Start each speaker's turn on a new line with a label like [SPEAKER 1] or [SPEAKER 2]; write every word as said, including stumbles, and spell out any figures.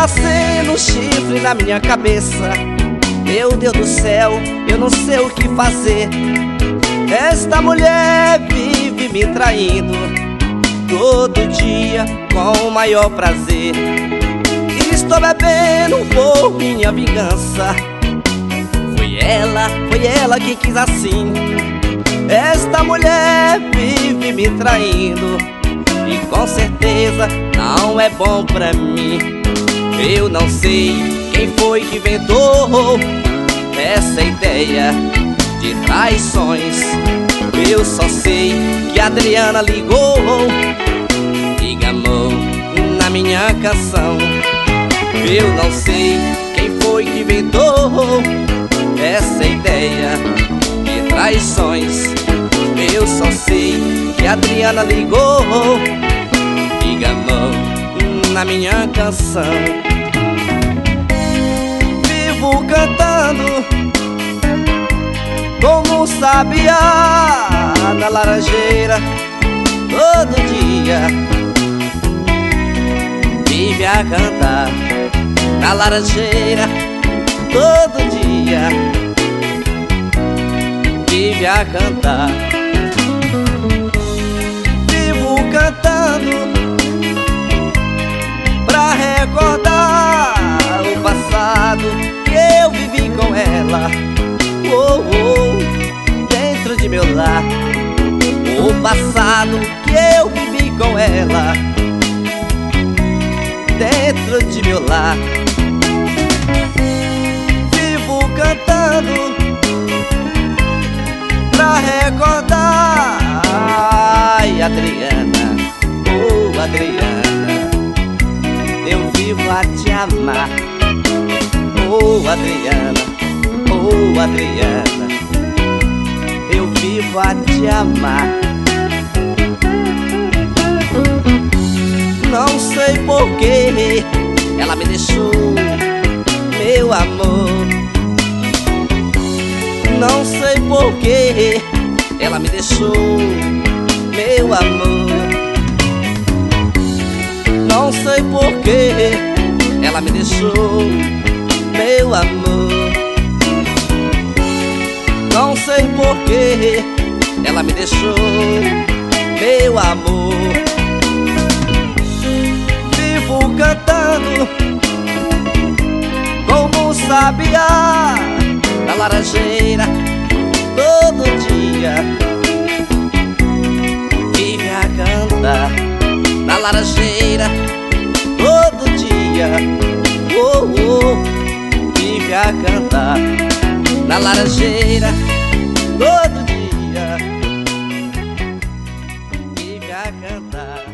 [SPEAKER 1] nascendo um chifre na minha cabeça. Meu Deus do céu, eu não sei o que fazer. Esta mulher vive me traindo todo dia com o maior prazer. Estou bebendo por minha vingança. Foi ela, foi ela quem quis assim. Esta mulher vive me traindo e com certeza não é bom pra mim. Eu não sei quem foi que inventou essa ideia de traições. Eu só sei que a Adriana ligou e gamou na minha canção. Eu não sei quem foi que inventou essa ideia de traições. Eu só sei que a Adriana ligou e gamou na minha canção. Vivo cantando como um sabiá na laranjeira todo dia. Vive a cantar na laranjeira todo dia. Vive a cantar. Vivo cantando pra recordar o passado que eu vivi com ela. Oh, oh, dentro de meu lar. O passado que eu vivi com ela dentro de meu lar. Vivo cantando pra recordar. Ai, Adriana, oh Adriana, eu vivo a te amar. Oh Adriana, oh Adriana, eu vivo a te amar. Não sei porquê ela me deixou, meu amor. Não sei porquê ela me deixou, meu amor. Não sei porquê ela me deixou, meu amor. Não sei porquê ela me deixou, meu amor. Vivo cantando como um sabiá na laranjeira todo dia. Vive a cantar na laranjeira todo dia. Oh, oh, vive a cantar na laranjeira todo dia. Vive a cantar.